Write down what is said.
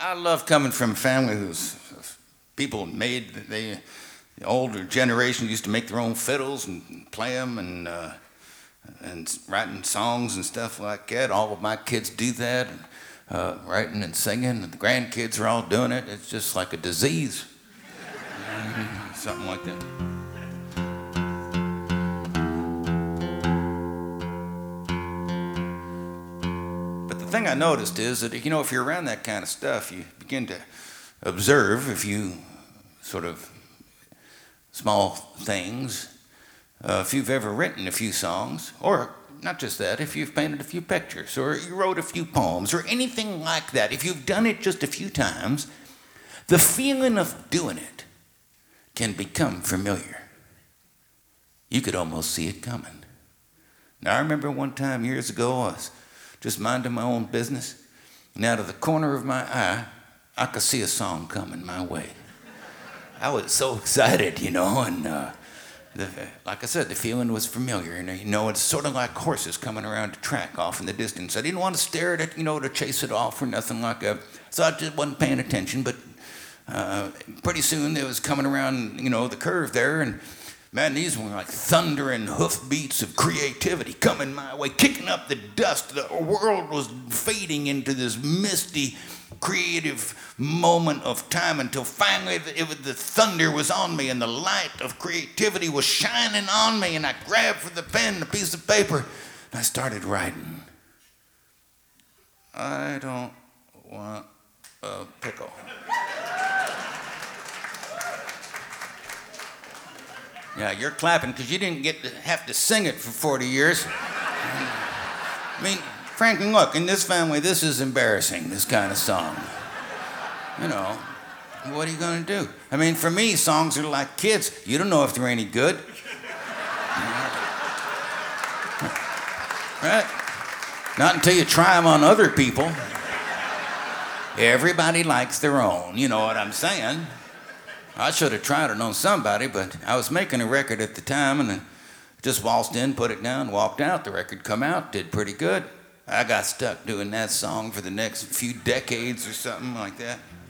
I love coming from a family whose people the older generation used to make their own fiddles and play them and writing songs and stuff like that. All of my kids do that, writing and singing, and the grandkids are all doing it. It's just like a disease, something like that. The thing I noticed is that, if you're around that kind of stuff, you begin to observe a few sort of small things. If you've ever written a few songs, or not just that, if you've painted a few pictures, or you wrote a few poems, or anything like that, if you've done it just a few times, the feeling of doing it can become familiar. You could almost see it coming. Now, I remember one time years ago, I was just minding my own business, and out of the corner of my eye, I could see a song coming my way. I was so excited, and like I said, the feeling was familiar, and it's sort of like horses coming around a track off in the distance. I didn't want to stare at it, to chase it off or nothing like that, so I just wasn't paying attention, but pretty soon it was coming around, the curve there, and man, these were like thundering hoofbeats of creativity coming my way, kicking up the dust. The world was fading into this misty, creative moment of time until finally the thunder was on me and the light of creativity was shining on me, and I grabbed for the pen and a piece of paper and I started writing. I don't want a pickle. Yeah, you're clapping because you didn't have to sing it for 40 years. I mean, frankly, look, in this family, this is embarrassing, this kind of song. What are you going to do? I mean, for me, songs are like kids. You don't know if they're any good. Right? Not until you try them on other people. Everybody likes their own, you know what I'm saying? I should have tried it on somebody, but I was making a record at the time, and I just waltzed in, put it down, walked out. The record come out, did pretty good. I got stuck doing that song for the next few decades or something like that.